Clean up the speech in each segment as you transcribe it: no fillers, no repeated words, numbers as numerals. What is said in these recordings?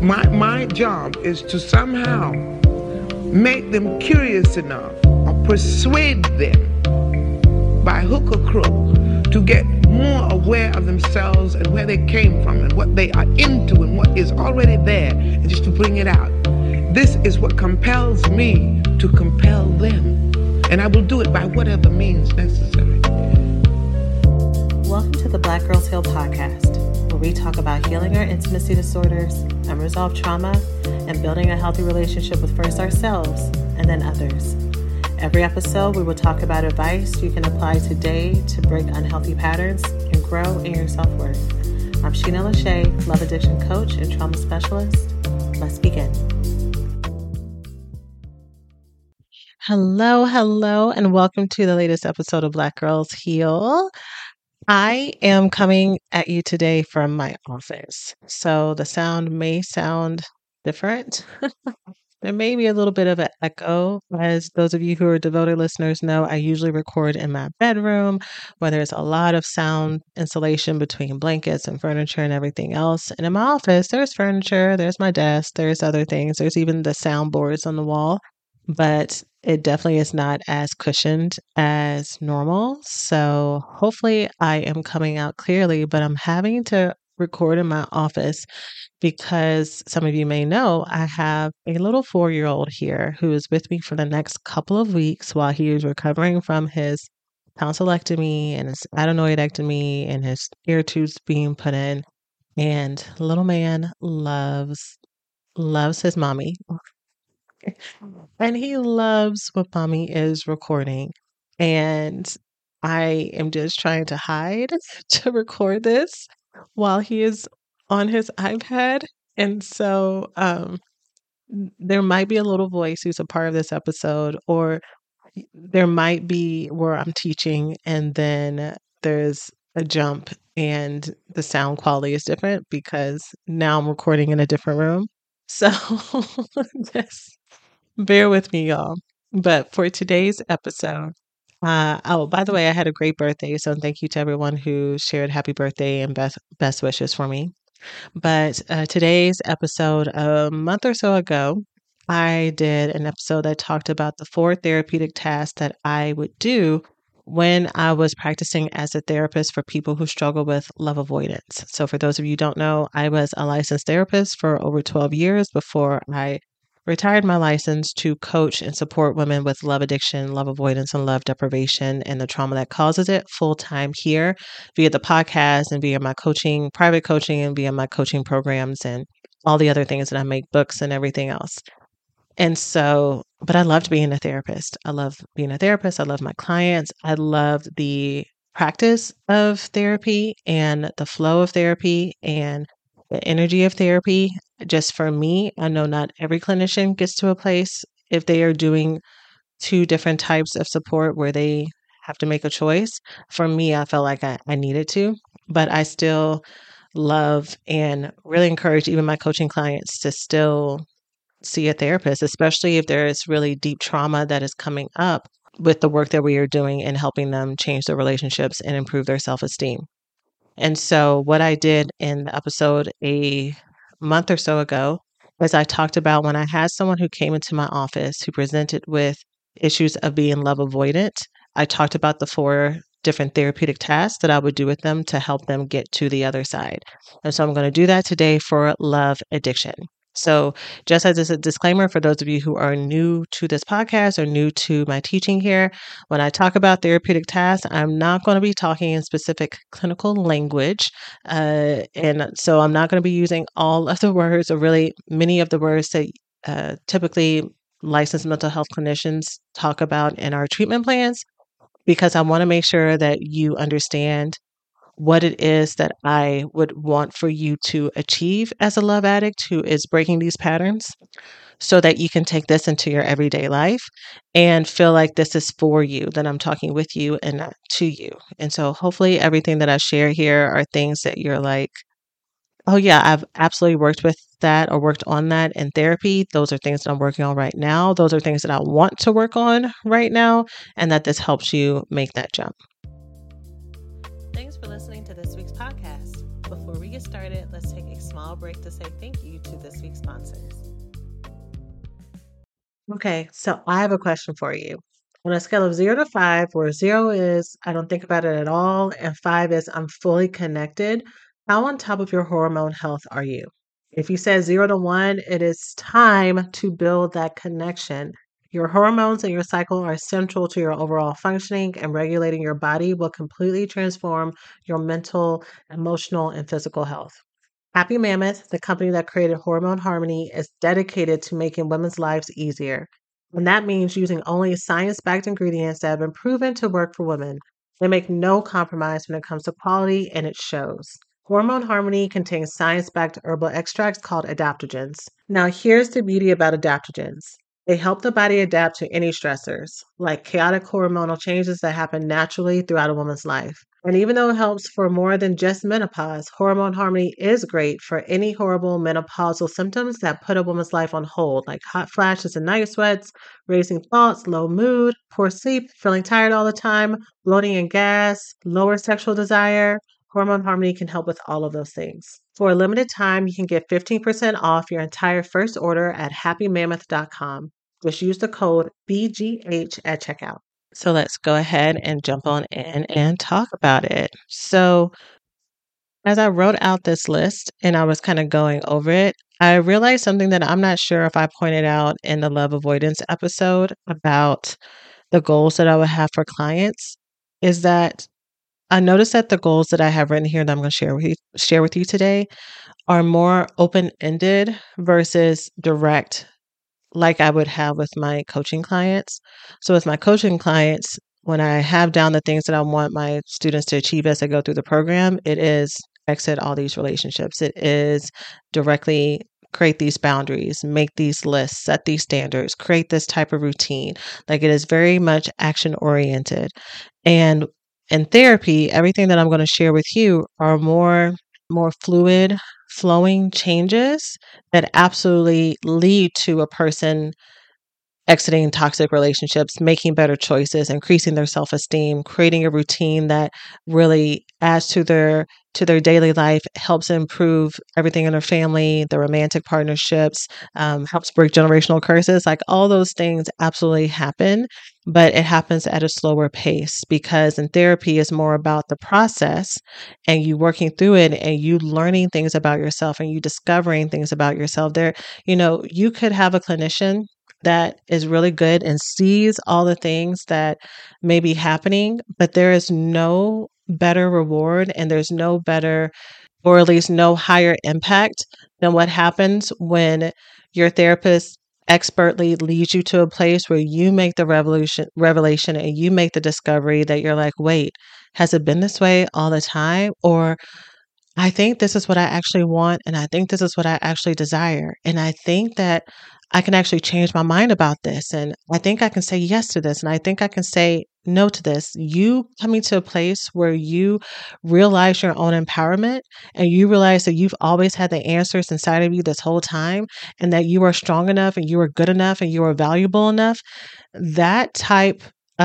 My job is to somehow make them curious enough or persuade them by hook or crook to get more aware of themselves and where they came from and what they are into and what is already there, and just to bring it out. This is what compels me to compel them, and I will do it by whatever means necessary. Welcome to the Black Girls Heal podcast, where we talk about healing our intimacy disorders, unresolved trauma, and building a healthy relationship with first ourselves and then others. Every episode, we will talk about advice you can apply today to break unhealthy patterns and grow in your self-worth. I'm Sheena Lachey, love addiction coach and trauma specialist. Let's begin. Hello, and welcome to the latest episode of Black Girls Heal. I am coming at you today from my office, so the sound may sound different. There may be a little bit of an echo. As those of you who are devoted listeners know, I usually record in my bedroom where there's a lot of sound insulation between blankets and furniture and everything else. And in my office, there's furniture, there's my desk, there's other things. There's even the soundboards on the wall, but it definitely is not as cushioned as normal. So hopefully I am coming out clearly, but I'm having to record in my office because some of you may know I have a little 4-year-old here who is with me for the next couple of weeks while he is recovering from his tonsillectomy and his adenoidectomy and his ear tubes being put in. And little man loves his mommy. And he loves what mommy is recording. And I am just trying to hide to record this while he is on his iPad. And so there might be a little voice who's a part of this episode, or there might be where I'm teaching and then there's a jump and the sound quality is different because now I'm recording in a different room. So just bear with me, y'all. But for today's episode, by the way, I had a great birthday. So thank you to everyone who shared happy birthday and best wishes for me. But today's episode, a month or so ago, I did an episode that talked about the 4 therapeutic tasks that I would do when I was practicing as a therapist for people who struggle with love avoidance. So for those of you who don't know, I was a licensed therapist for over 12 years before I retired my license to coach and support women with love addiction, love avoidance, and love deprivation and the trauma that causes it full-time here via the podcast and via my coaching, private coaching, and via my coaching programs and all the other things that I make, books and everything else. And so, but I loved being a therapist. I love being a therapist. I love my clients. I loved the practice of therapy and the flow of therapy and the energy of therapy. Just for me, I know not every clinician gets to a place if they are doing 2 different types of support where they have to make a choice. For me, I felt like I needed to, but I still love and really encourage even my coaching clients to still see a therapist, especially if there is really deep trauma that is coming up with the work that we are doing and helping them change their relationships and improve their self-esteem. And so what I did in the episode a month or so ago is I talked about when I had someone who came into my office who presented with issues of being love avoidant. I talked about the 4 different therapeutic tasks that I would do with them to help them get to the other side. And so I'm going to do that today for love addiction. So just as a disclaimer for those of you who are new to this podcast or new to my teaching here, when I talk about therapeutic tasks, I'm not going to be talking in specific clinical language. And so I'm not going to be using all of the words or really many of the words that typically licensed mental health clinicians talk about in our treatment plans, because I want to make sure that you understand what it is that I would want for you to achieve as a love addict who is breaking these patterns, so that you can take this into your everyday life and feel like this is for you, that I'm talking with you and not to you. And so hopefully everything that I share here are things that you're like, oh yeah, I've absolutely worked with that or worked on that in therapy. Those are things that I'm working on right now. Those are things that I want to work on right now, and that this helps you make that jump. Thanks for listening to this week's podcast. Before we get started, let's take a small break to say thank you to this week's sponsors. Okay, so I have a question for you. On a scale of 0 to 5, where 0 is I don't think about it at all, and 5 is I'm fully connected, how on top of your hormone health are you? If you said 0 to 1, it is time to build that connection. Your hormones and your cycle are central to your overall functioning, and regulating your body will completely transform your mental, emotional, and physical health. Happy Mammoth, the company that created Hormone Harmony, is dedicated to making women's lives easier. And that means using only science backed ingredients that have been proven to work for women. They make no compromise when it comes to quality, and it shows. Hormone Harmony contains science backed herbal extracts called adaptogens. Now, here's the beauty about adaptogens. They help the body adapt to any stressors, like chaotic hormonal changes that happen naturally throughout a woman's life. And even though it helps for more than just menopause, Hormone Harmony is great for any horrible menopausal symptoms that put a woman's life on hold, like hot flashes and night sweats, racing thoughts, low mood, poor sleep, feeling tired all the time, bloating and gas, lower sexual desire. Hormone Harmony can help with all of those things. For a limited time, you can get 15% off your entire first order at happymammoth.com. Just use the code BGH at checkout. So let's go ahead and jump on in and talk about it. So, as I wrote out this list and I was kind of going over it, I realized something that I'm not sure if I pointed out in the love avoidance episode about the goals that I would have for clients is that I noticed that the goals that I have written here that I'm going to share with you today are more open-ended versus direct, like I would have with my coaching clients. So with my coaching clients, when I have down the things that I want my students to achieve as they go through the program, it is exit all these relationships. It is directly create these boundaries, make these lists, set these standards, create this type of routine. Like, it is very much action oriented. And in therapy, everything that I'm going to share with you are more fluid, flowing changes that absolutely lead to a person exiting toxic relationships, making better choices, increasing their self-esteem, creating a routine that really adds to their daily life, helps improve everything in their family, their romantic partnerships, helps break generational curses. Like, all those things absolutely happen, but it happens at a slower pace, because in therapy is more about the process and you working through it and you learning things about yourself and you discovering things about yourself. You could have a clinician that is really good and sees all the things that may be happening, but there is no better reward and there's no better, or at least no higher impact than what happens when your therapist expertly leads you to a place where you make the revelation and you make the discovery that you're like, wait, has it been this way all the time? Or I think this is what I actually want, and I think this is what I actually desire. And I think that I can actually change my mind about this. And I think I can say yes to this. And I think I can say no to this. You coming to a place where you realize your own empowerment and you realize that you've always had the answers inside of you this whole time, and that you are strong enough and you are good enough and you are valuable enough. That type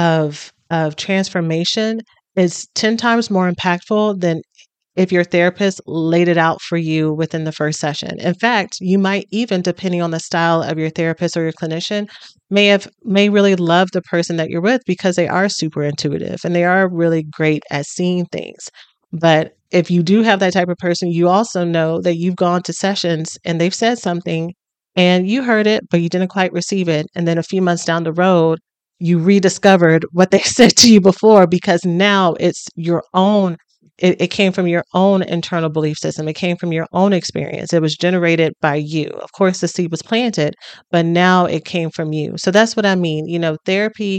of transformation is 10 times more impactful than if your therapist laid it out for you within the first session. In fact, you might even, depending on the style of your therapist or your clinician, may really love the person that you're with because they are super intuitive and they are really great at seeing things. But if you do have that type of person, you also know that you've gone to sessions and they've said something and you heard it, but you didn't quite receive it. And then a few months down the road, you rediscovered what they said to you before, because now it's your own. It came from your own internal belief system. It came from your own experience. It was generated by you. Of course, the seed was planted, but now it came from you. So that's what I mean. Therapy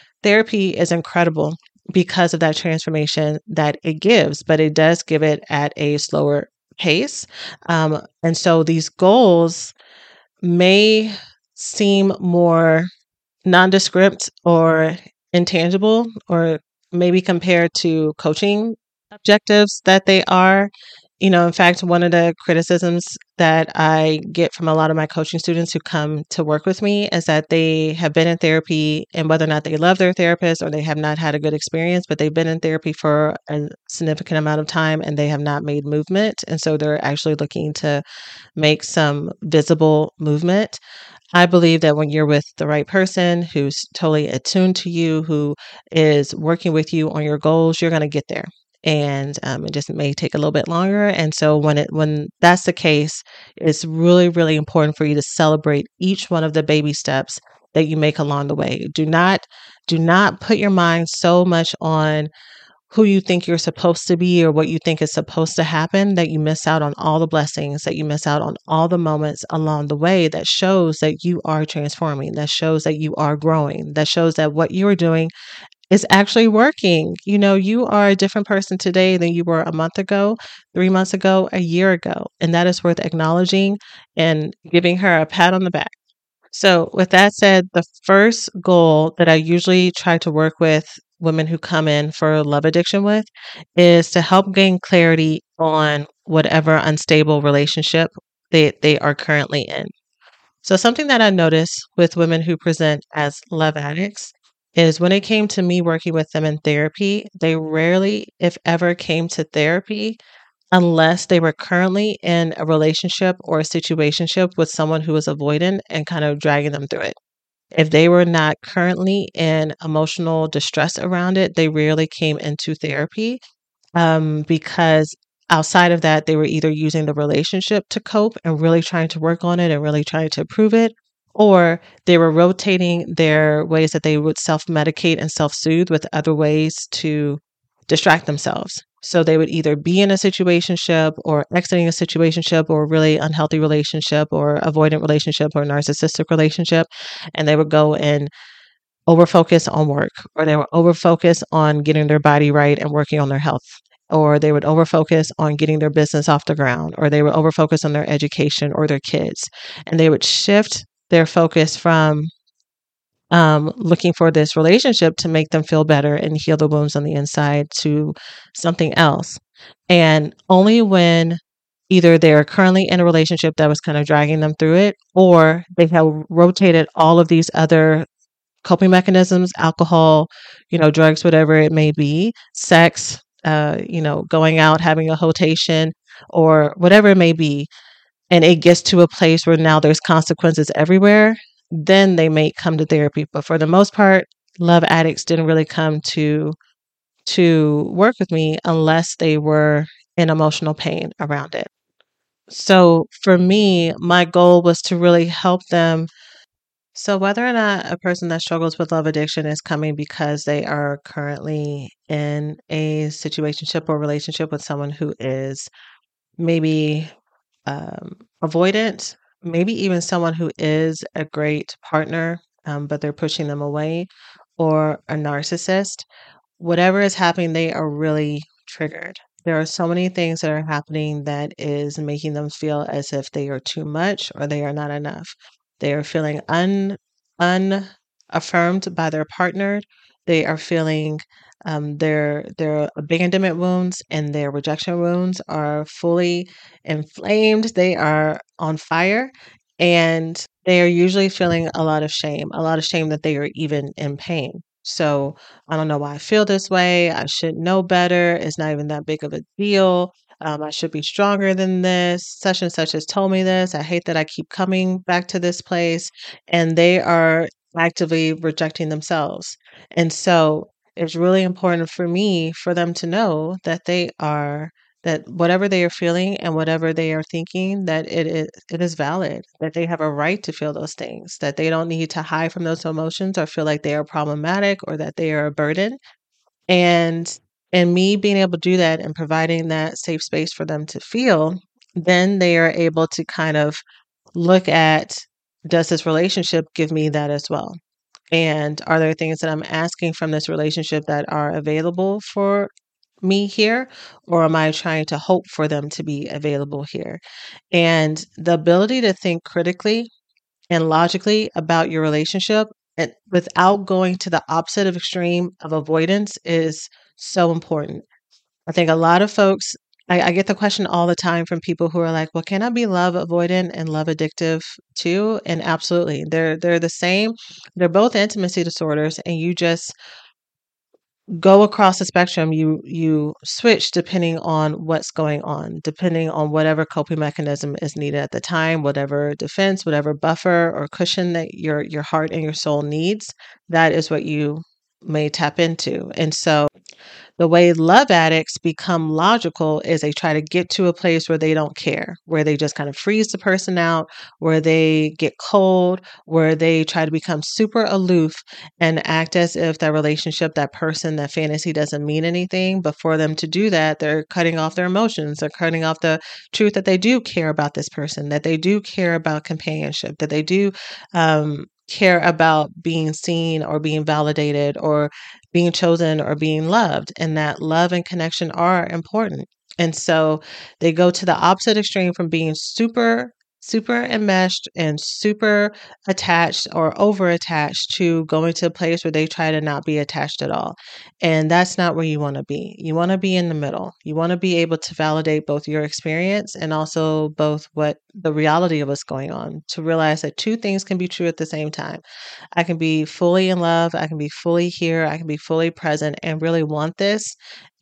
is incredible because of that transformation that it gives, but it does give it at a slower pace. And so these goals may seem more nondescript or intangible, or maybe compared to coaching objectives that they are In fact, one of the criticisms that I get from a lot of my coaching students who come to work with me is that they have been in therapy, and whether or not they love their therapist or they have not had a good experience, but they've been in therapy for a significant amount of time and they have not made movement. And so they're actually looking to make some visible movement. I believe that when you're with the right person who's totally attuned to you, who is working with you on your goals, you're going to get there. And it just may take a little bit longer. And so when that's the case, it's really, really important for you to celebrate each one of the baby steps that you make along the way. Do not put your mind so much on who you think you're supposed to be or what you think is supposed to happen, that you miss out on all the blessings, that you miss out on all the moments along the way that shows that you are transforming, that shows that you are growing, that shows that what you are doing is actually working. You are a different person today than you were a month ago, 3 months ago, a year ago. And that is worth acknowledging and giving her a pat on the back. So, with that said, the first goal that I usually try to work with women who come in for love addiction with is to help gain clarity on whatever unstable relationship they are currently in. So, something that I notice with women who present as love addicts is when it came to me working with them in therapy, they rarely, if ever, came to therapy unless they were currently in a relationship or a situationship with someone who was avoidant and kind of dragging them through it. If they were not currently in emotional distress around it, they rarely came into therapy, because outside of that, they were either using the relationship to cope and really trying to work on it and really trying to improve it, or they were rotating their ways that they would self medicate and self soothe with other ways to distract themselves. So they would either be in a situationship or exiting a situationship or a really unhealthy relationship or avoidant relationship or narcissistic relationship, and they would go and over focus on work, or they would over focus on getting their body right and working on their health, or they would over focus on getting their business off the ground, or they would over focus on their education or their kids. And they would shift their focus from looking for this relationship to make them feel better and heal the wounds on the inside to something else. And only when either they're currently in a relationship that was kind of dragging them through it, or they have rotated all of these other coping mechanisms, alcohol, drugs, whatever it may be, sex, going out, having a hotation, or whatever it may be, and it gets to a place where now there's consequences everywhere, then they may come to therapy. But for the most part, love addicts didn't really come to work with me unless they were in emotional pain around it. So for me, my goal was to really help them. So, whether or not a person that struggles with love addiction is coming because they are currently in a situationship or relationship with someone who is maybe avoidant, maybe even someone who is a great partner, but they're pushing them away, or a narcissist, whatever is happening, they are really triggered. There are so many things that are happening that is making them feel as if they are too much or they are not enough. They are feeling unaffirmed by their partner. They are feeling their abandonment wounds and their rejection wounds are fully inflamed. They are on fire, and they are usually feeling a lot of shame that they are even in pain. So I don't know why I feel this way. I should know better. It's not even that big of a deal. I should be stronger than this. Such and such has told me this. I hate that I keep coming back to this place. And they are actively rejecting themselves. And so it's really important for me for them to know that that whatever they are feeling and whatever they are thinking, that it is valid, that they have a right to feel those things, that they don't need to hide from those emotions or feel like they are problematic or that they are a burden. And me being able to do that and providing that safe space for them to feel, then they are able to kind of look at, does this relationship give me that as well? And are there things that I'm asking from this relationship that are available for me here? Or am I trying to hope for them to be available here? And the ability to think critically and logically about your relationship and without going to the opposite of extreme of avoidance is so important. I think a lot of folks I get the question all the time from people who are like, well, can I be love avoidant and love addictive too? And absolutely. They're the same. They're both intimacy disorders, and you just go across the spectrum. You switch depending on what's going on, depending on whatever coping mechanism is needed at the time, whatever defense, whatever buffer or cushion that your heart and your soul needs, that is what you may tap into. And so the way love addicts become logical is they try to get to a place where they don't care, where they just kind of freeze the person out, where they get cold, where they try to become super aloof and act as if that relationship, that person, that fantasy doesn't mean anything. But for them to do that, they're cutting off their emotions. They're cutting off the truth that they do care about this person, that they do care about companionship, that they do care about being seen or being validated or being chosen or being loved, and that love and connection are important. And so they go to the opposite extreme from being super enmeshed and super attached or over attached to going to a place where they try to not be attached at all. And that's not where you want to be. You want to be in the middle. You want to be able to validate both your experience and also both what the reality of what's going on, to realize that two things can be true at the same time. I can be fully in love, I can be fully here, I can be fully present and really want this.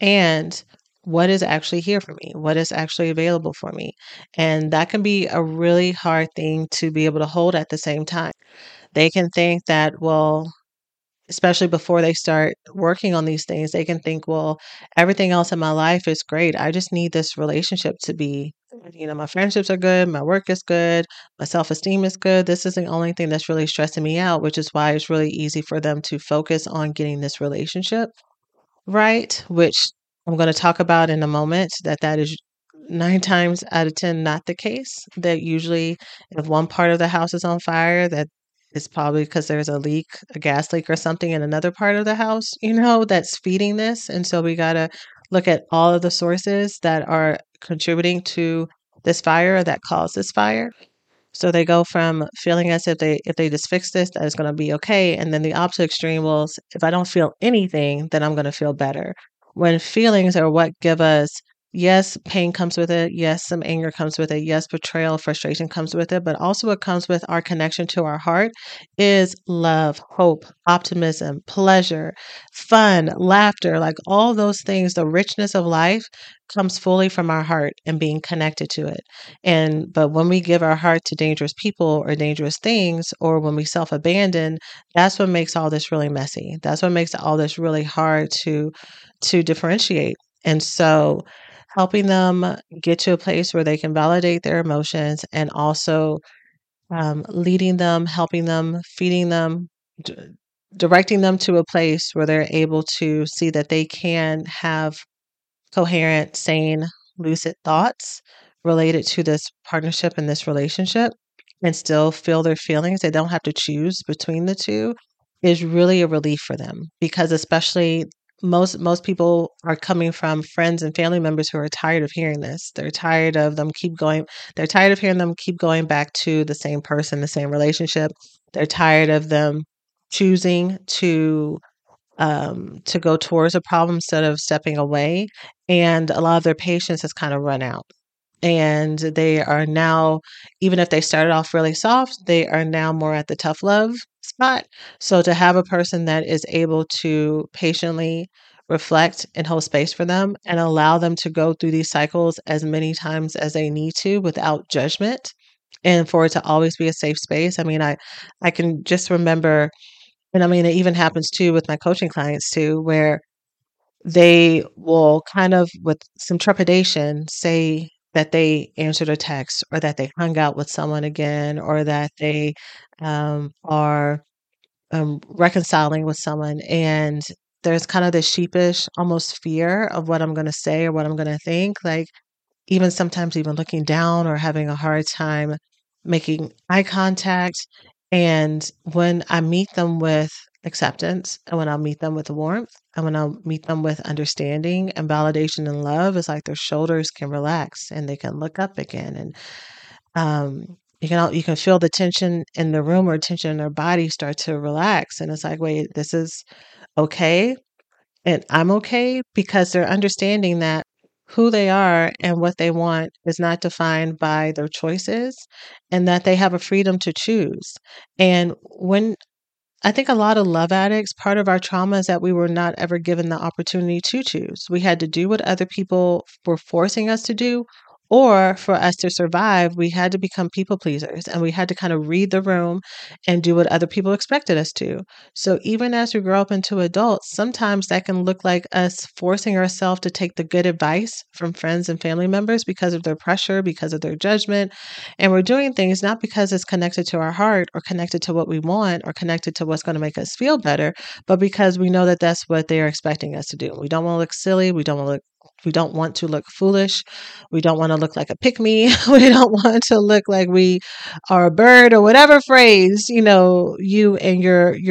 And what is actually here for me? What is actually available for me? And that can be a really hard thing to be able to hold at the same time. They can think that, well, especially before they start working on these things, they can think, well, everything else in my life is great. I just need this relationship to be, my friendships are good, my work is good, my self esteem is good. This is the only thing that's really stressing me out, which is why it's really easy for them to focus on getting this relationship right, which I'm going to talk about in a moment, that is 9 times out of 10 not the case. That usually, if one part of the house is on fire, that is probably because there's a leak, a gas leak or something in another part of the house, that's feeding this. And so we got to look at all of the sources that are contributing to this fire that caused this fire. So they go from feeling as if they just fix this, that is going to be okay. And then the opposite extreme was, if I don't feel anything, then I'm going to feel better. When feelings are what give us, yes, pain comes with it. Yes, some anger comes with it. Yes, betrayal, frustration comes with it. But also what comes with our connection to our heart is love, hope, optimism, pleasure, fun, laughter, like all those things. The richness of life comes fully from our heart and being connected to it. But when we give our heart to dangerous people or dangerous things, or when we self-abandon, that's what makes all this really messy. That's what makes all this really hard to differentiate. And so helping them get to a place where they can validate their emotions, and also leading them, helping them, feeding them, d- directing them to a place where they're able to see that they can have coherent, sane, lucid thoughts related to this partnership and this relationship, and still feel their feelings. They don't have to choose between the two, is really a relief for them, because especially most people are coming from friends and family members who are tired of hearing this. They're tired of them keep going. They're tired of hearing them keep going back to the same person, the same relationship. They're tired of them choosing to go towards a problem instead of stepping away. And a lot of their patience has kind of run out. And they are now, even if they started off really soft, they are now more at the tough love spot. So to have a person that is able to patiently reflect and hold space for them and allow them to go through these cycles as many times as they need to without judgment, and for it to always be a safe space. I mean, I can just remember, and I mean, it even happens too with my coaching clients too, where they will kind of, with some trepidation, say that they answered a text, or that they hung out with someone again, or that they are reconciling with someone. And there's kind of this sheepish, almost fear of what I'm going to say or what I'm going to think. Like, even sometimes even looking down or having a hard time making eye contact. And when I meet them with acceptance, and when I meet them with warmth, and when I meet them with understanding and validation and love, it's like their shoulders can relax and they can look up again. And you can feel the tension in the room or tension in their body start to relax. And it's like, wait, this is okay. And I'm okay, because they're understanding that who they are and what they want is not defined by their choices, and that they have a freedom to choose. And when I think a lot of love addicts, part of our trauma is that we were not ever given the opportunity to choose. We had to do what other people were forcing us to do, or for us to survive, we had to become people pleasers and we had to kind of read the room and do what other people expected us to. So even as we grow up into adults, sometimes that can look like us forcing ourselves to take the good advice from friends and family members because of their pressure, because of their judgment, and we're doing things not because it's connected to our heart or connected to what we want or connected to what's going to make us feel better, but because we know that that's what they're expecting us to do. We don't want to look silly. We don't want to look foolish. We don't want to look like a pick me. We don't want to look like we are a bird or whatever phrase, you and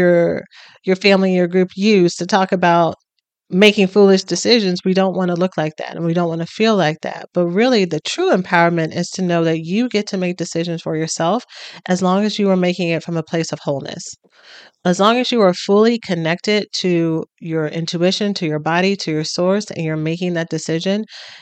your family, your group use to talk about making foolish decisions. We don't want to look like that and we don't want to feel like that. But really, the true empowerment is to know that you get to make decisions for yourself as long as you are making it from a place of wholeness. As long as you are fully connected to your intuition, to your body, to your source, and you're making that decision,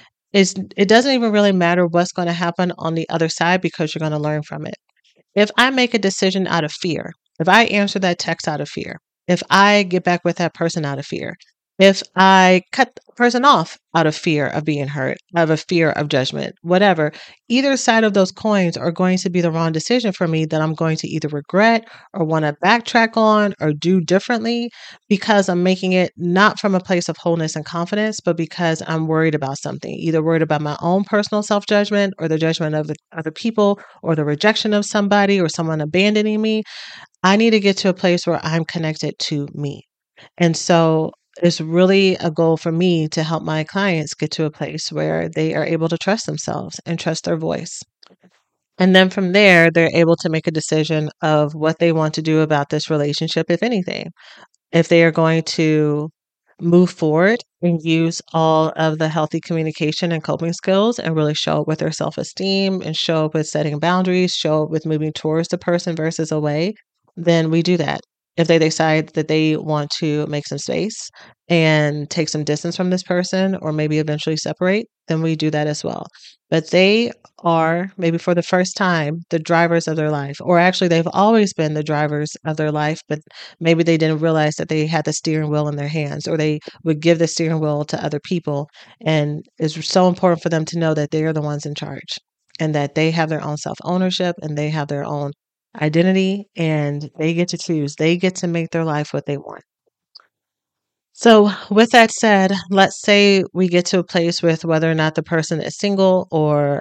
it doesn't even really matter what's going to happen on the other side because you're going to learn from it. If I make a decision out of fear, if I answer that text out of fear, if I get back with that person out of fear, if I cut the person off out of fear of being hurt, out of fear of judgment, whatever, either side of those coins are going to be the wrong decision for me that I'm going to either regret or want to backtrack on or do differently because I'm making it not from a place of wholeness and confidence, but because I'm worried about something, either worried about my own personal self judgment or the judgment of the other people or the rejection of somebody or someone abandoning me. I need to get to a place where I'm connected to me. And so it's really a goal for me to help my clients get to a place where they are able to trust themselves and trust their voice. And then from there, they're able to make a decision of what they want to do about this relationship, if anything. If they are going to move forward and use all of the healthy communication and coping skills and really show up with their self esteem and show up with setting boundaries, show up with moving towards the person versus away, then we do that. If they decide that they want to make some space and take some distance from this person or maybe eventually separate, then we do that as well. But they are, maybe for the first time, the drivers of their life. Or actually, they've always been the drivers of their life, but maybe they didn't realize that they had the steering wheel in their hands, or they would give the steering wheel to other people. And it's so important for them to know that they are the ones in charge and that they have their own self ownership and they have their own identity and they get to choose. They get to make their life what they want. So, with that said, let's say we get to a place with whether or not the person is single or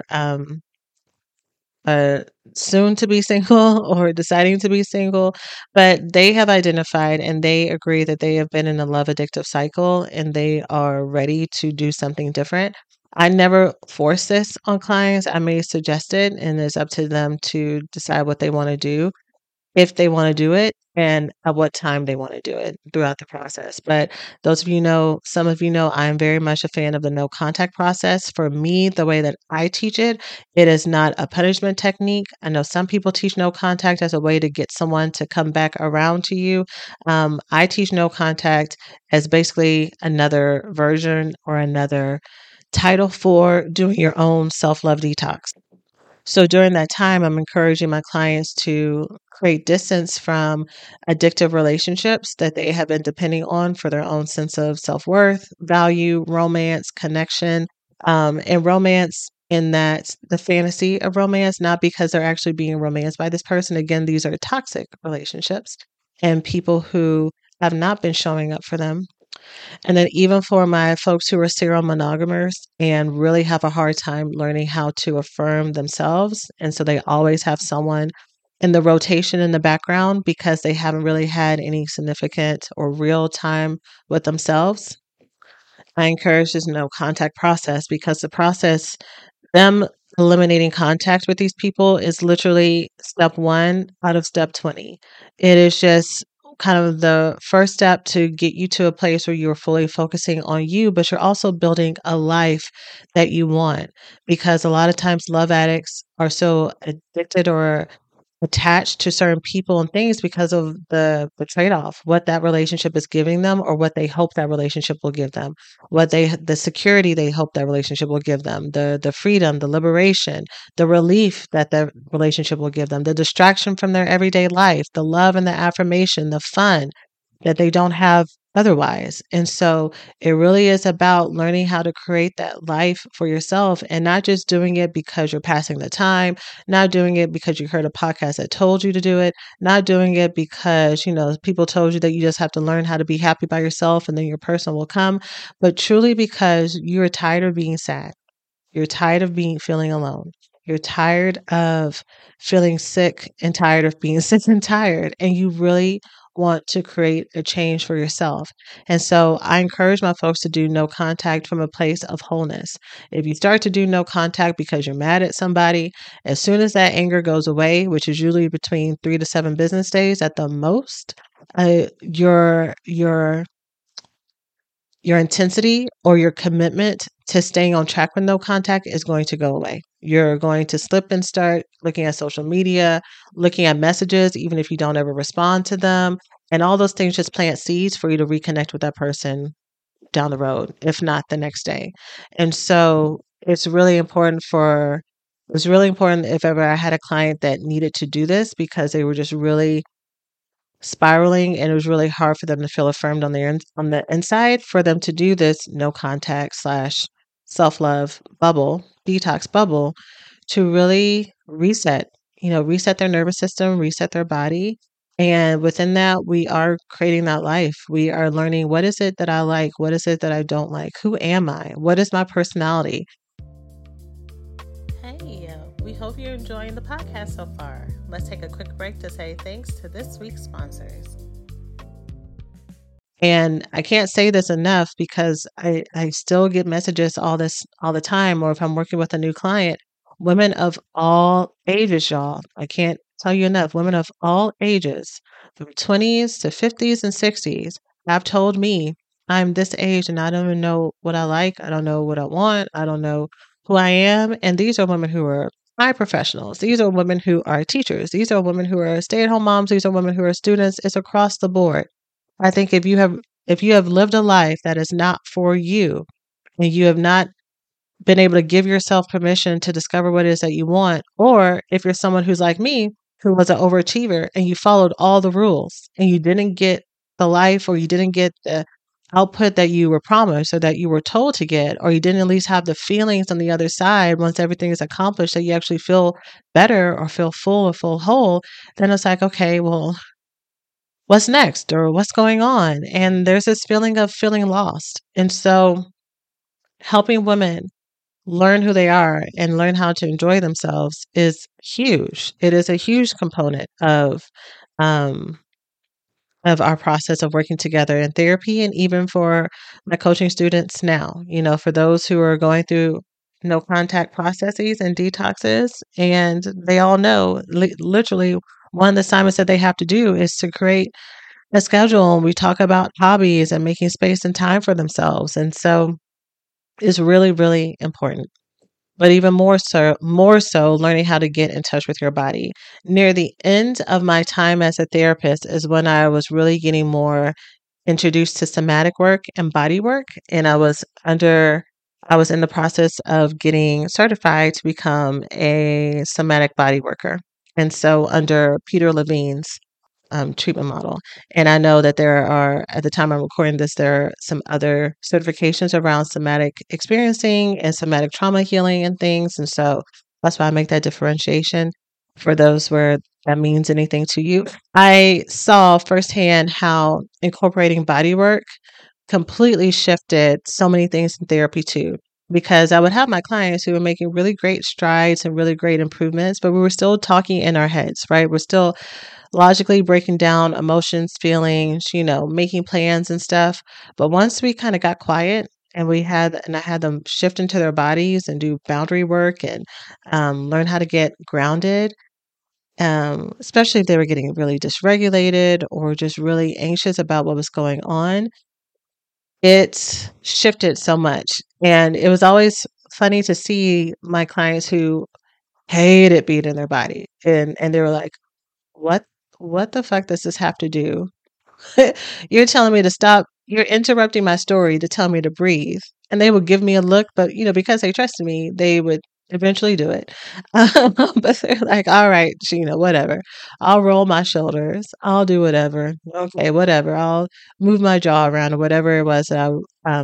uh, soon to be single or deciding to be single, but they have identified and they agree that they have been in a love addictive cycle and they are ready to do something different. I never force this on clients. I may suggest it, and it's up to them to decide what they want to do, if they want to do it, and at what time they want to do it throughout the process. But those of you know, some of you know, I'm very much a fan of the no contact process. For me, the way that I teach it, it is not a punishment technique. I know some people teach no contact as a way to get someone to come back around to you. I teach no contact as basically another version or another title for doing your own self love detox. So during that time, I'm encouraging my clients to create distance from addictive relationships that they have been depending on for their own sense of self worth, value, romance, connection, and romance in that the fantasy of romance, not because they're actually being romanced by this person. Again, these are toxic relationships and people who have not been showing up for them. And then even for my folks who are serial monogamers and really have a hard time learning how to affirm themselves. And so they always have someone in the rotation in the background because they haven't really had any significant or real time with themselves. I encourage this no contact process because the process, them eliminating contact with these people is literally step 1 out of step 20. It is just kind of the first step to get you to a place where you're fully focusing on you, but you're also building a life that you want. Because a lot of times love addicts are so addicted or attached to certain people and things because of the trade-off, what that relationship is giving them or what they hope that relationship will give them, the security they hope that relationship will give them, the freedom, the liberation, the relief that the relationship will give them, the distraction from their everyday life, the love and the affirmation, the fun that they don't have otherwise. And so it really is about learning how to create that life for yourself and not just doing it because you're passing the time, not doing it because you heard a podcast that told you to do it, not doing it because, people told you that you just have to learn how to be happy by yourself and then your person will come, but truly because you're tired of being sad. You're tired of feeling alone. You're tired of feeling sick and tired of being sick and tired. And you really want to create a change for yourself. And so I encourage my folks to do no contact from a place of wholeness. If you start to do no contact because you're mad at somebody, as soon as that anger goes away, which is usually between 3 to 7 business days at the most, your intensity or your commitment to staying on track with no contact is going to go away. You're going to slip and start looking at social media, looking at messages, even if you don't ever respond to them. And all those things just plant seeds for you to reconnect with that person down the road, if not the next day. And so it's really important if ever I had a client that needed to do this because they were just really spiraling and it was really hard for them to feel affirmed on the inside, for them to do this no contact slash self-love bubble, detox bubble, to really reset their nervous system, reset their body. And within that, we are creating that life. We are learning, what is it that I like? What is it that I don't like? Who am I? What is my personality? Hey, we hope you're enjoying the podcast so far. Let's take a quick break to say thanks to this week's sponsors. And I can't say this enough because I still get messages all the time, or if I'm working with a new client, women of all ages, y'all. I can't tell you enough. Women of all ages, from 20s to 50s and 60s, have told me, I'm this age and I don't even know what I like. I don't know what I want. I don't know who I am. And these are women who are high professionals. These are women who are teachers. These are women who are stay-at-home moms. These are women who are students. It's across the board. I think if you have lived a life that is not for you and you have not been able to give yourself permission to discover what it is that you want, or if you're someone who's like me, who was an overachiever and you followed all the rules and you didn't get the life, or you didn't get the output that you were promised or that you were told to get, or you didn't at least have the feelings on the other side once everything is accomplished that you actually feel better or feel full or feel whole, then it's like, okay, well, what's next or what's going on? And there's this feeling of feeling lost. And so helping women learn who they are and learn how to enjoy themselves is huge. It is a huge component um, of our process of working together in therapy, and even for my coaching students now, for those who are going through no contact processes and detoxes. And they all know literally one of the assignments that they have to do is to create a schedule. And we talk about hobbies and making space and time for themselves. And so it's really, really important. But even more so, learning how to get in touch with your body. Near the end of my time as a therapist is when I was really getting more introduced to somatic work and body work. And I was in the process of getting certified to become a somatic body worker. And so under Peter Levine's treatment model. And I know that there are, at the time I'm recording this, there are some other certifications around somatic experiencing and somatic trauma healing and things. And so that's why I make that differentiation for those where that means anything to you. I saw firsthand how incorporating body work completely shifted so many things in therapy too. Because I would have my clients who were making really great strides and really great improvements, but we were still talking in our heads, right? We're still logically breaking down emotions, feelings, making plans and stuff. But once we kind of got quiet and I had them shift into their bodies and do boundary work and learn how to get grounded, especially if they were getting really dysregulated or just really anxious about what was going on, it shifted so much. And it was always funny to see my clients who hated being in their body. And they were like, what what the fuck does this have to do? You're telling me to stop. You're interrupting my story to tell me to breathe. And they would give me a look, but because they trusted me, they would eventually do it. But they're like, all right, Sheena, whatever. I'll roll my shoulders. I'll do whatever. Okay, whatever. I'll move my jaw around or whatever it was that I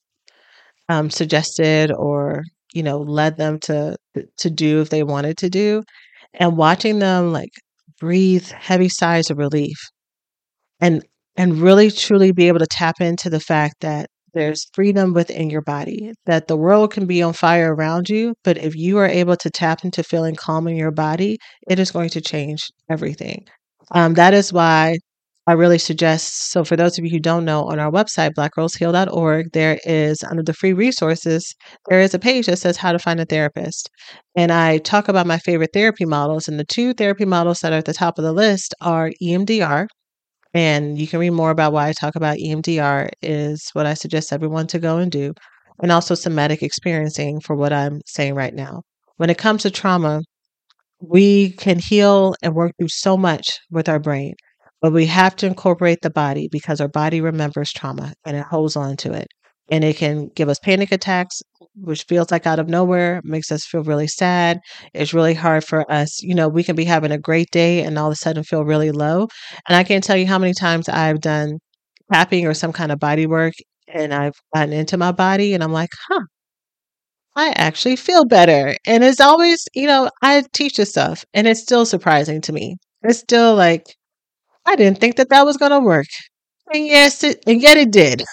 suggested or, led them to do if they wanted to do. And watching them like breathe heavy sighs of relief and really truly be able to tap into the fact that there's freedom within your body, that the world can be on fire around you, but if you are able to tap into feeling calm in your body, it is going to change everything. That is why I really suggest. So, for those of you who don't know, on our website, blackgirlsheal.org, there is, under the free resources, there is a page that says how to find a therapist. And I talk about my favorite therapy models. And the two therapy models that are at the top of the list are EMDR, and you can read more about why I talk about EMDR is what I suggest everyone to go and do. And also somatic experiencing for what I'm saying right now. When it comes to trauma, we can heal and work through so much with our brain, but we have to incorporate the body because our body remembers trauma and it holds on to it. And it can give us panic attacks, which feels like out of nowhere, makes us feel really sad. It's really hard for us. We can be having a great day and all of a sudden feel really low. And I can't tell you how many times I've done tapping or some kind of body work and I've gotten into my body and I'm like, huh, I actually feel better. And it's always, I teach this stuff and it's still surprising to me. It's still like, I didn't think that that was going to work. And and yet it did.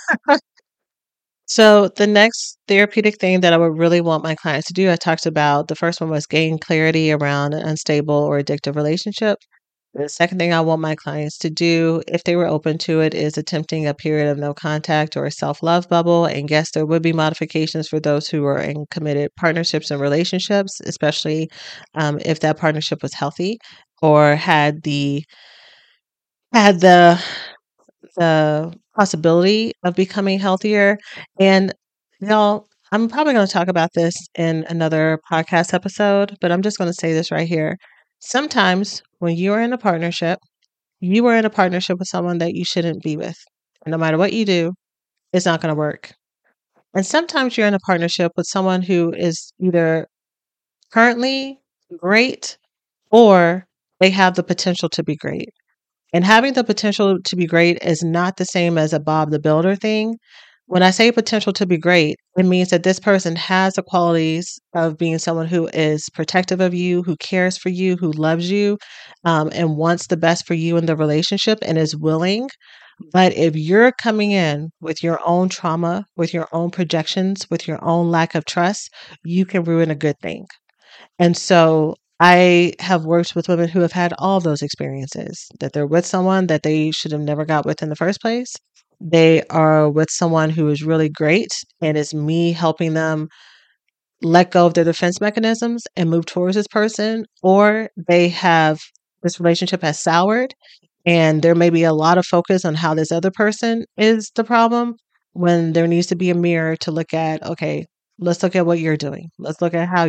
So the next therapeutic thing that I would really want my clients to do, I talked about the first one was gain clarity around an unstable or addictive relationship. The second thing I want my clients to do, if they were open to it, is attempting a period of no contact or a self love bubble. And yes, there would be modifications for those who are in committed partnerships and relationships, especially if that partnership was healthy or had the possibility of becoming healthier. And I'm probably going to talk about this in another podcast episode, but I'm just going to say this right here. Sometimes when you are in a partnership, you are in a partnership with someone that you shouldn't be with. And no matter what you do, it's not going to work. And sometimes you're in a partnership with someone who is either currently great or they have the potential to be great. And having the potential to be great is not the same as a Bob the Builder thing. When I say potential to be great, it means that this person has the qualities of being someone who is protective of you, who cares for you, who loves you, and wants the best for you in the relationship and is willing. But if you're coming in with your own trauma, with your own projections, with your own lack of trust, you can ruin a good thing. And so I have worked with women who have had all of those experiences, that they're with someone that they should have never got with in the first place. They are with someone who is really great and it's me helping them let go of their defense mechanisms and move towards this person, or they have this relationship has soured and there may be a lot of focus on how this other person is the problem when there needs to be a mirror to look at, okay, let's look at what you're doing. Let's look at how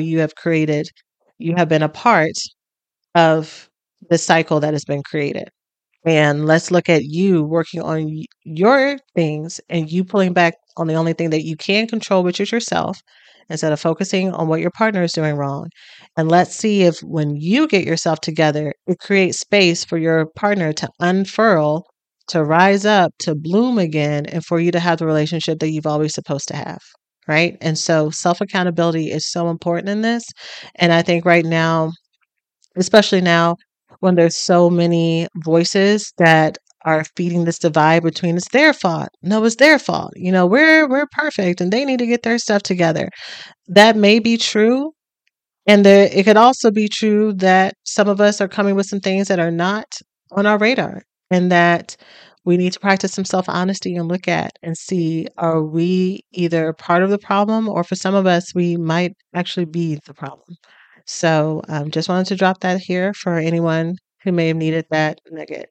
you have been a part of the cycle that has been created. And let's look at you working on your things and you pulling back on the only thing that you can control, which is yourself, instead of focusing on what your partner is doing wrong. And let's see if when you get yourself together, it creates space for your partner to unfurl, to rise up, to bloom again, and for you to have the relationship that you've always supposed to have. Right. And so self accountability is so important in this. And I think right now, especially now when there's so many voices that are feeding this divide between it's their fault. No, it's their fault. We're perfect and they need to get their stuff together. That may be true. And it could also be true that some of us are coming with some things that are not on our radar and that we need to practice some self honesty and look at and see, are we either part of the problem, or for some of us, we might actually be the problem. So just wanted to drop that here for anyone who may have needed that nugget.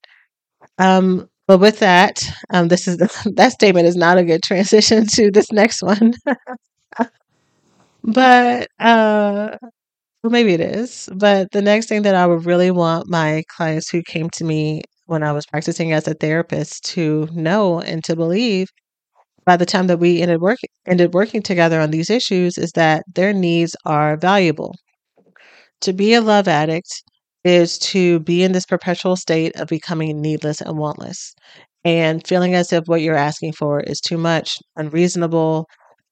But with that, this is that statement is not a good transition to this next one. But Well, maybe it is. But the next thing that I would really want my clients who came to me when I was practicing as a therapist to know and to believe by the time that we ended working together on these issues is that their needs are valuable. To be a love addict is to be in this perpetual state of becoming needless and wantless and feeling as if what you're asking for is too much, unreasonable,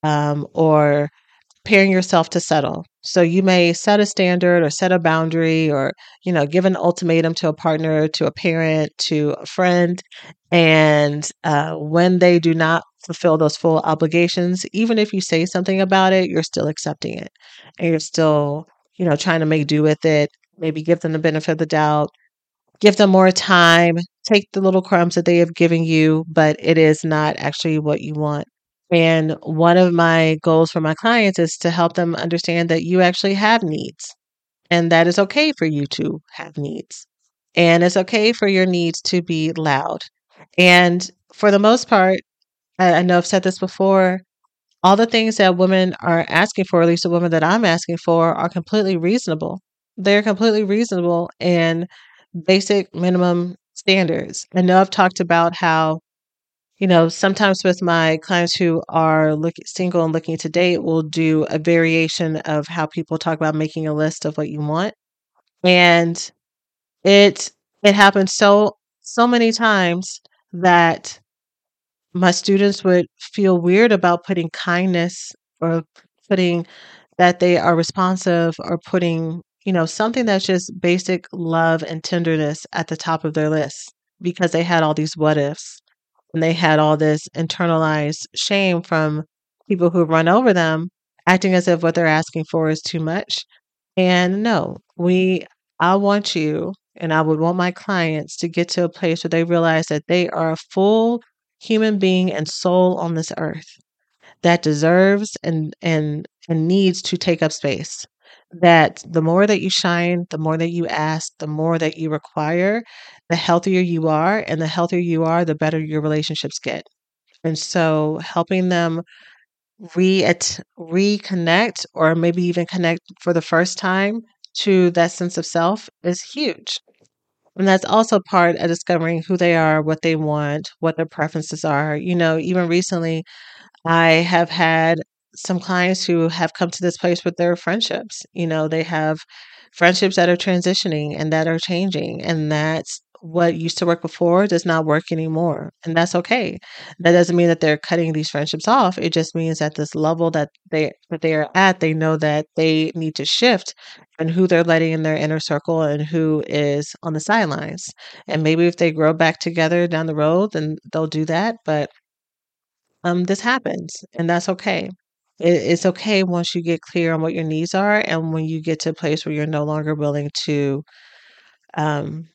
or preparing yourself to settle. So you may set a standard or set a boundary or, give an ultimatum to a partner, to a parent, to a friend. And when they do not fulfill those full obligations, even if you say something about it, you're still accepting it and you're still, trying to make do with it. Maybe give them the benefit of the doubt, give them more time, take the little crumbs that they have given you, but it is not actually what you want. And one of my goals for my clients is to help them understand that you actually have needs and that it's okay for you to have needs. And it's okay for your needs to be loud. And for the most part, I know I've said this before, all the things that women are asking for, at least the women that I'm asking for, are completely reasonable. They're completely reasonable and basic minimum standards. I know I've talked about how sometimes with my clients who are single and looking to date, we'll do a variation of how people talk about making a list of what you want. And it it happens so many times that my students would feel weird about putting kindness or putting that they are responsive or putting, something that's just basic love and tenderness at the top of their list because they had all these what ifs. And they had all this internalized shame from people who run over them, acting as if what they're asking for is too much. And no, I want you, and I would want my clients to get to a place where they realize that they are a full human being and soul on this earth that deserves and needs to take up space. That the more that you shine, the more that you ask, the more that you require, the healthier you are, and the healthier you are, the better your relationships get. And so helping them reconnect or maybe even connect for the first time to that sense of self is huge. And that's also part of discovering who they are, what they want, what their preferences are. Even recently, I have had some clients who have come to this place with their friendships. They have friendships that are transitioning and that are changing, and that's what used to work before does not work anymore. And that's okay. That doesn't mean that they're cutting these friendships off. It just means at this level that they are at, they know that they need to shift and who they're letting in their inner circle and who is on the sidelines. And maybe if they grow back together down the road, then they'll do that. But this happens, and that's okay. It's okay once you get clear on what your needs are, and when you get to a place where you're no longer willing um,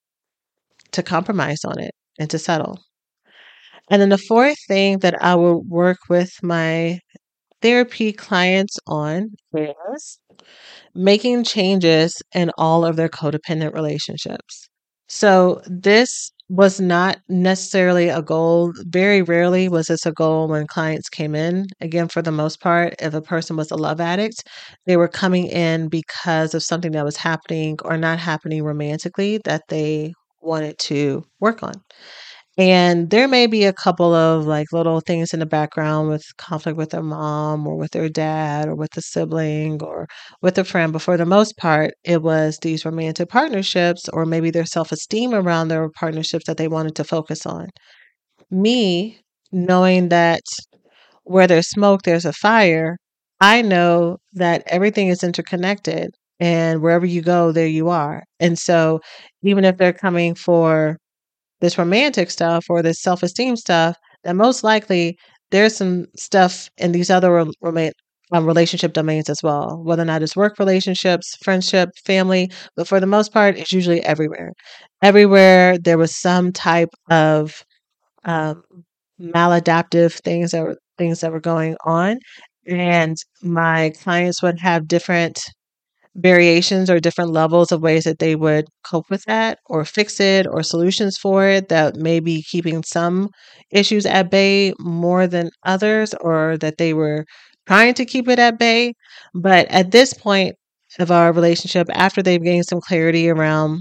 to compromise on it and to settle. And then the fourth thing that I will work with my therapy clients on is making changes in all of their codependent relationships. So this was not necessarily a goal. Very rarely was this a goal when clients came in. Again, for the most part, if a person was a love addict, they were coming in because of something that was happening or not happening romantically that they wanted to work on. And there may be a couple of like little things in the background with conflict with their mom or with their dad or with a sibling or with a friend. But for the most part, it was these romantic partnerships or maybe their self esteem around their partnerships that they wanted to focus on. Me, knowing that where there's smoke, there's a fire, I know that everything is interconnected and wherever you go, there you are. And so even if they're coming for this romantic stuff or this self-esteem stuff, then most likely there's some stuff in these other relationship domains as well, whether or not it's work relationships, friendship, family, but for the most part, it's usually everywhere. Everywhere there was some type of um, maladaptive things that were going on, and my clients would have different variations or different levels of ways that they would cope with that or fix it or solutions for it that may be keeping some issues at bay more than others or that they were trying to keep it at bay. But at this point, of our relationship after they've gained some clarity around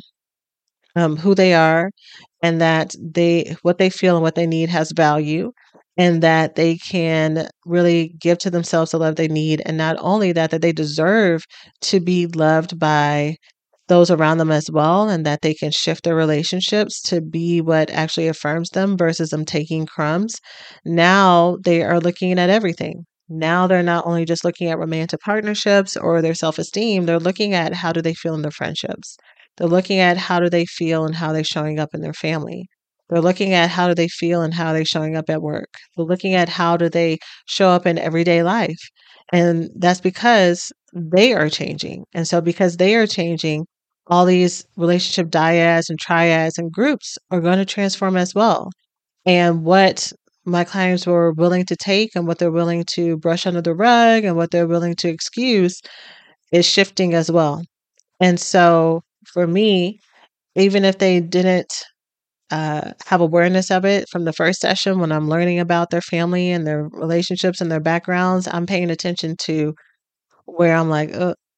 who they are, and that what they feel and what they need has value, and that they can really give to themselves the love they need, and not only that, that they deserve to be loved by those around them as well, and that they can shift their relationships to be what actually affirms them versus them taking crumbs. Now they are looking at everything. Now they're not only just looking at romantic partnerships or their self-esteem, they're looking at how do they feel in their friendships. They're looking at how do they feel and how they're showing up in their family. They're looking at how do they feel and how they're showing up at work. They're looking at how do they show up in everyday life. And that's because they are changing. And so because they are changing, all these relationship dyads and triads and groups are going to transform as well. And what my clients were willing to take and what they're willing to brush under the rug and what they're willing to excuse is shifting as well. And so for me, even if they didn't have awareness of it from the first session, when I'm learning about their family and their relationships and their backgrounds, I'm paying attention to where I'm like,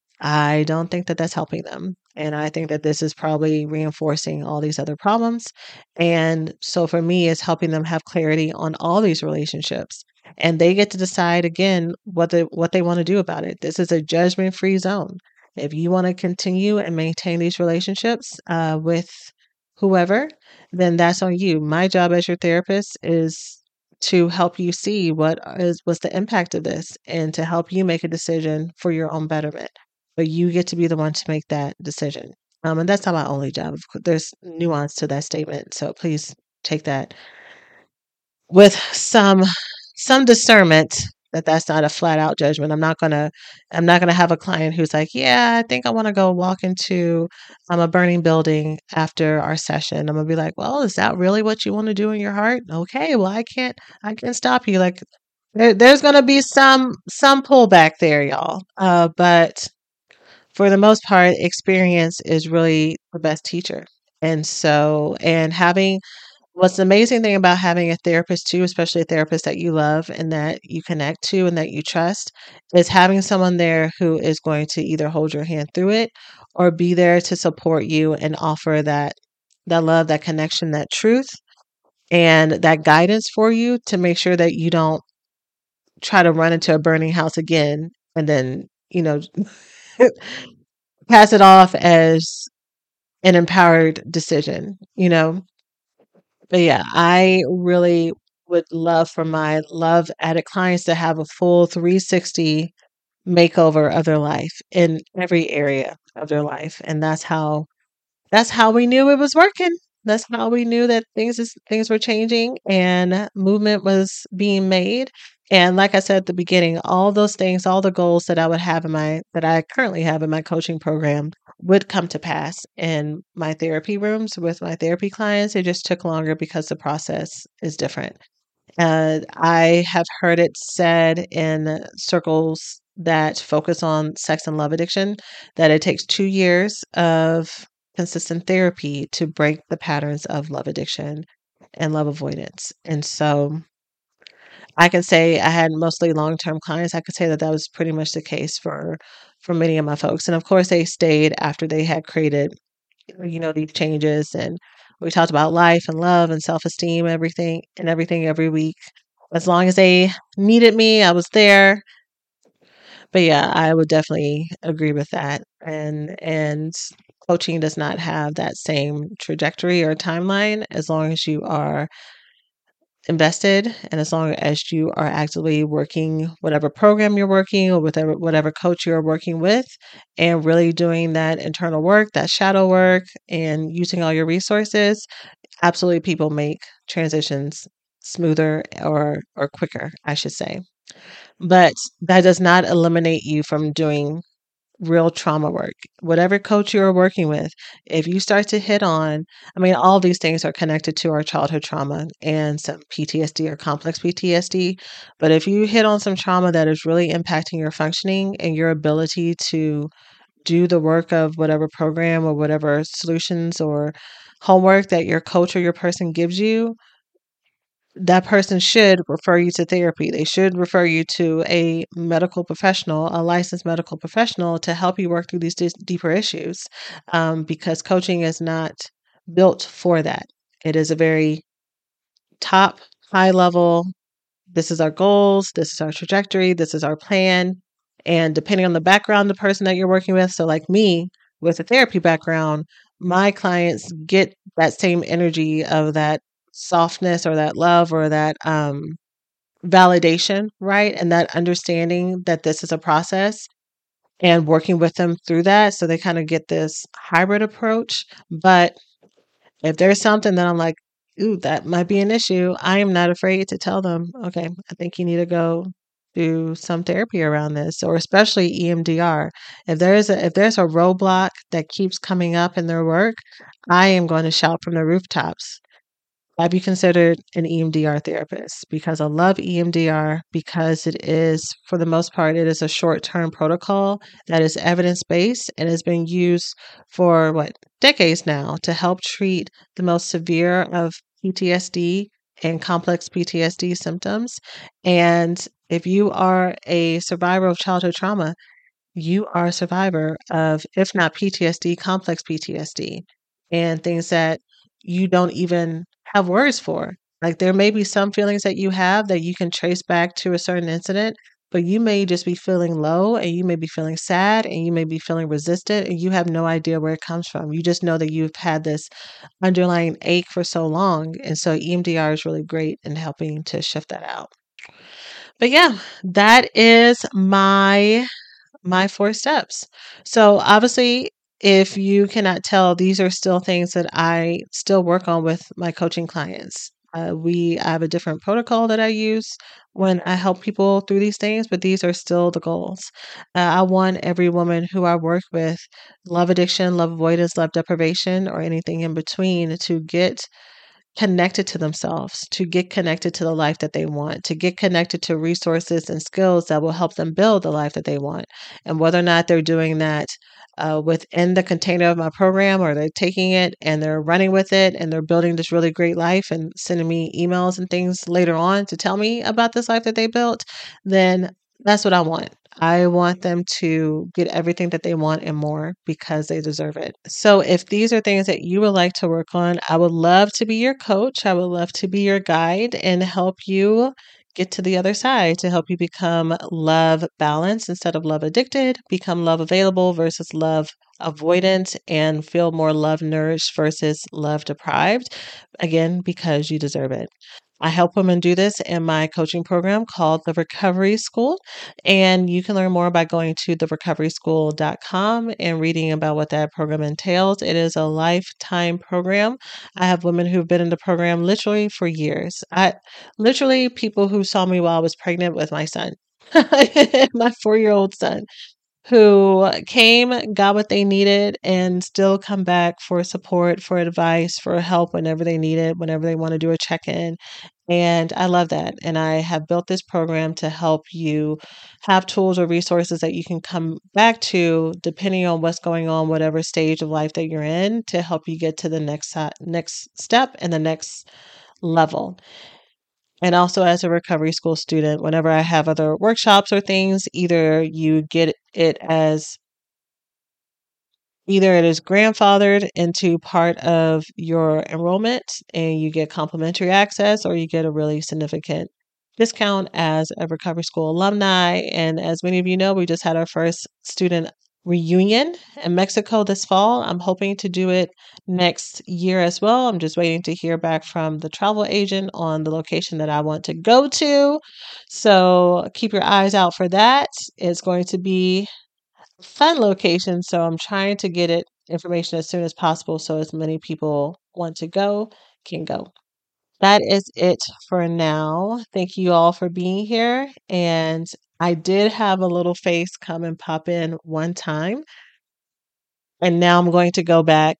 I don't think that that's helping them. And I think that this is probably reinforcing all these other problems. And so for me, it's helping them have clarity on all these relationships. And they get to decide again what they want to do about it. This is a judgment-free zone. If you want to continue and maintain these relationships with whoever, then that's on you. My job as your therapist is to help you see what's the impact of this and to help you make a decision for your own betterment. But you get to be the one to make that decision. And that's not my only job. There's nuance to that statement, so please take that with some discernment that that's not a flat out judgment. I'm not gonna have a client who's like, yeah, I think I want to go walk into a burning building after our session. I'm gonna be like, well, is that really what you want to do in your heart? Okay, well, I can't stop you. Like there's gonna be some pullback there, y'all. But for the most part, experience is really the best teacher. And so, and having what's the amazing thing about having a therapist too, especially a therapist that you love and that you connect to and that you trust, is having someone there who is going to either hold your hand through it or be there to support you and offer that love, that connection, that truth, and that guidance for you to make sure that you don't try to run into a burning house again and then, pass it off as an empowered decision. But yeah, I really would love for my love addict clients to have a full 360 makeover of their life in every area of their life. And that's how we knew it was working. That's how we knew that things were changing and movement was being made. And like I said at the beginning, all those things, all the goals that I currently have in my coaching program would come to pass in my therapy rooms with my therapy clients. It just took longer because the process is different. I have heard it said in circles that focus on sex and love addiction that it takes 2 years of consistent therapy to break the patterns of love addiction and love avoidance. And so I can say I had mostly long-term clients. I could say that that was pretty much the case for many of my folks. And of course, they stayed after they had created, these changes. And we talked about life and love and self-esteem, everything every week. As long as they needed me, I was there. But yeah, I would definitely agree with that. And coaching does not have that same trajectory or timeline as long as you are invested and as long as you are actively working whatever program you're working or whatever coach you're working with and really doing that internal work, that shadow work and using all your resources, absolutely people make transitions smoother or quicker, I should say. But that does not eliminate you from doing real trauma work. Whatever coach you're working with, if you start to hit on, I mean, all these things are connected to our childhood trauma and some PTSD or complex PTSD. But if you hit on some trauma that is really impacting your functioning and your ability to do the work of whatever program or whatever solutions or homework that your coach or your person gives you, that person should refer you to therapy. They should refer you to a medical professional, a licensed medical professional, to help you work through these deeper issues, because coaching is not built for that. It is a very top, high level. This is our goals, this is our trajectory, this is our plan. And depending on the background, the person that you're working with, so like me with a therapy background, my clients get that same energy of that softness or that love or that validation, right? And that understanding that this is a process and working with them through that. So they kind of get this hybrid approach. But if there's something that I'm like, ooh, that might be an issue, I am not afraid to tell them, okay, I think you need to go do some therapy around this, or especially EMDR. If there's a roadblock that keeps coming up in their work, I am going to shout from the rooftops. I be considered an EMDR therapist because I love EMDR because it is, for the most part, it is a short-term protocol that is evidence-based and has been used for decades now to help treat the most severe of PTSD and complex PTSD symptoms. And if you are a survivor of childhood trauma, you are a survivor of, if not PTSD, complex PTSD, and things that you don't even have words for. Like there may be some feelings that you have that you can trace back to a certain incident, but you may just be feeling low and you may be feeling sad and you may be feeling resistant and you have no idea where it comes from. You just know that you've had this underlying ache for so long. And so EMDR is really great in helping to shift that out. But yeah, that is my 4 steps. So obviously, if you cannot tell, these are still things that I still work on with my coaching clients. I have a different protocol that I use when I help people through these things, but these are still the goals. I want every woman who I work with, love addiction, love avoidance, love deprivation, or anything in between, to get connected to themselves, to get connected to the life that they want, to get connected to resources and skills that will help them build the life that they want. And whether or not they're doing that within the container of my program, or they're taking it and they're running with it and they're building this really great life and sending me emails and things later on to tell me about this life that they built, then that's what I want. I want them to get everything that they want and more because they deserve it. So, if these are things that you would like to work on, I would love to be your coach. I would love to be your guide and help you get to the other side, to help you become love balanced instead of love addicted, become love available versus love avoidant, and feel more love nourished versus love deprived. Again, because you deserve it. I help women do this in my coaching program called The Recovery School. And you can learn more by going to therecoveryschool.com and reading about what that program entails. It is a lifetime program. I have women who've been in the program literally for years. Literally people who saw me while I was pregnant with my son, my 4-year-old son, who came, got what they needed, and still come back for support, for advice, for help whenever they need it, whenever they want to do a check in. And I love that. And I have built this program to help you have tools or resources that you can come back to depending on what's going on, whatever stage of life that you're in, to help you get to the next step and the next level. And also, as a recovery school student, whenever I have other workshops or things, either it is grandfathered into part of your enrollment and you get complimentary access, or you get a really significant discount as a recovery school alumni. And as many of you know, we just had our first student reunion in Mexico this fall. I'm hoping to do it next year as well. I'm just waiting to hear back from the travel agent on the location that I want to go to. So keep your eyes out for that. It's going to be fun location. So I'm trying to get it information as soon as possible so as many people want to go can go. That is it for now. Thank you all for being here. And I did have a little face come and pop in one time. And now I'm going to go back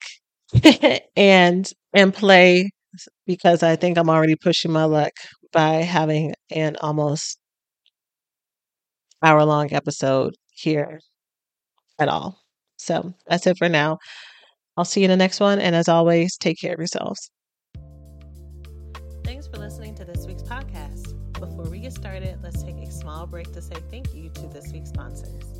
and play because I think I'm already pushing my luck by having an almost hour-long episode here at all. So that's it for now. I'll see you in the next one. And as always, take care of yourselves. Thanks for listening. listening to this week's podcast. Before we get started, let's take a small break to say thank you to this week's sponsors.